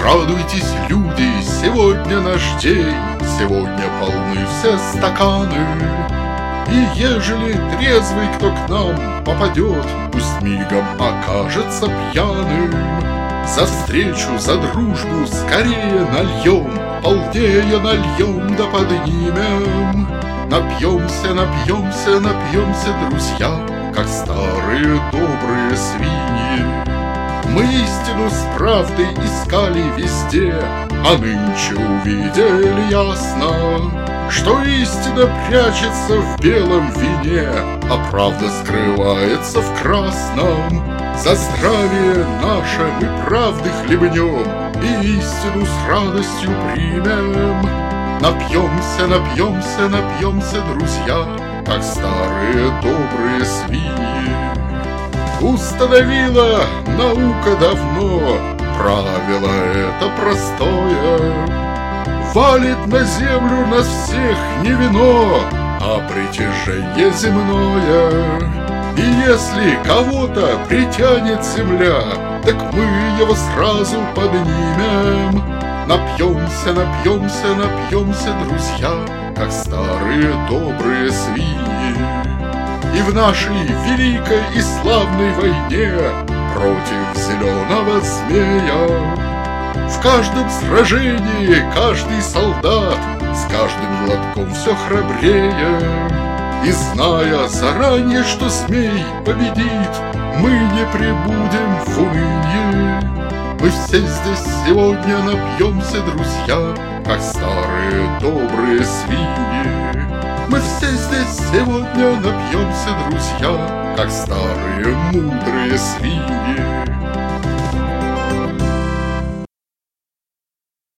Радуйтесь, люди, сегодня наш день, сегодня полны все стаканы. И ежели трезвый кто к нам попадет, пусть мигом окажется пьяным. За встречу, за дружбу скорее нальем, полнее нальем да поднимем. Напьемся, напьемся, напьемся, друзья, как старые добрые свиньи. Мы истину с правдой искали везде, а нынче увидели ясно, что истина прячется в белом вине, а правда скрывается в красном. За здравие наше мы правды хлебнем и истину с радостью примем. Напьемся, напьемся, напьемся, друзья, как старые добрые свиньи. Установила наука давно правило это простое: валит на землю нас всех не вино, а притяжение земное. И если кого-то притянет земля, так мы его сразу поднимем. Напьемся, напьемся, напьемся, друзья, как старые добрые свиньи. И в нашей великой и славной войне против зеленого змея в каждом сражении каждый солдат с каждым глотком все храбрее. И зная заранее, что змей победит, мы не пребудем в унынии. Мы все здесь сегодня напьемся, друзья, как старые добрые свиньи. Мы все здесь сегодня напьемся, друзья, как старые мудрые свиньи.